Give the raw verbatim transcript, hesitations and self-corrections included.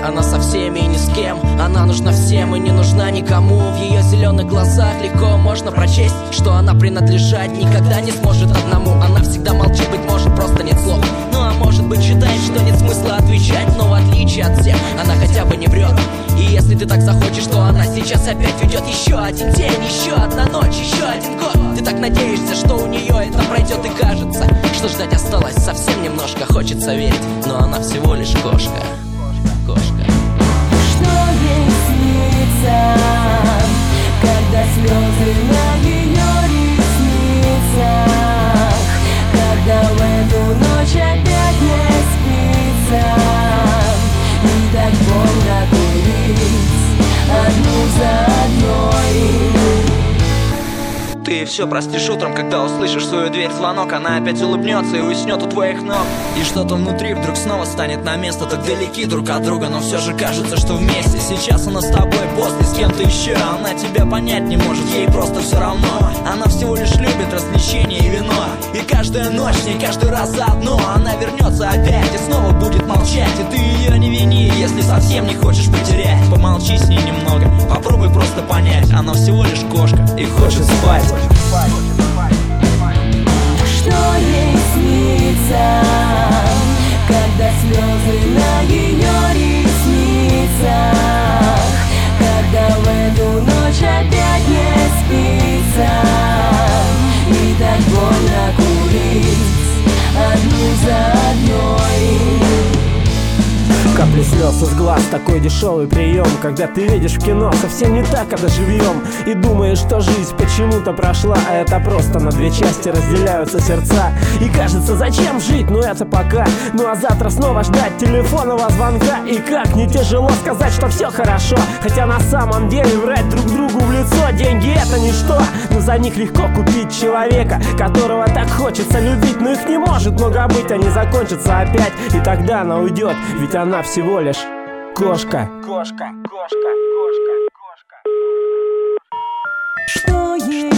Она со всеми и ни с кем, она нужна всем и не нужна никому. В ее зеленых глазах легко можно прочесть, что она принадлежать никогда не сможет одному. Она всегда молчит, быть может, просто нет слов. Ну а может быть считает, что нет смысла отвечать. Но в отличие от всех, она хотя бы не врет. И если ты так захочешь, то она сейчас опять ведет еще один день, еще одна ночь, еще один год. Ты так надеешься, что у нее это пройдет, и кажется, что ждать осталось совсем немножко. Хочется верить, но она всего лишь кошка. Кошка. Что ей снится, когда слезы на ее ресницах, когда в эту ночь опять не спится, и так больно курить одну за одной. Ты все простишь утром, когда услышишь свою дверь звонок. Она опять улыбнется и уснет у твоих ног. И что-то внутри вдруг снова станет на место. Так далеки друг от друга, но все же кажется, что вместе. Сейчас она с тобой, после с кем-то еще. Она тебя понять не может, ей просто все равно. Она всего лишь любит развлечения и вино. И каждая ночь, не каждый раз заодно. Она вернется опять и снова будет молчать. И ты ее не вини, если совсем не хочешь потерять. Помолчи с ней немного, попробуй просто понять. Она всего лишь кошка и хочет спать. Что ей снится, когда слезы на ее ресницах, когда в эту ночь опять не спится, и так больно курить одну за одной. Капли слез из глаз, такой дешевый прием, когда ты видишь в кино совсем не так, когда живьем. И думаешь, что жизнь почему-то прошла, а это просто на две части разделяются сердца. И кажется, зачем жить, ну это пока. Ну а завтра снова ждать телефонного звонка. И как не тяжело сказать, что все хорошо, хотя на самом деле врать друг другу в лицо. Деньги это ничто, но за них легко купить человека, которого так хочется любить. Но их не может много быть, они закончатся опять. И тогда она уйдет, ведь она всего лишь кошка. Кошка, кошка, кошка, кошка. Что ей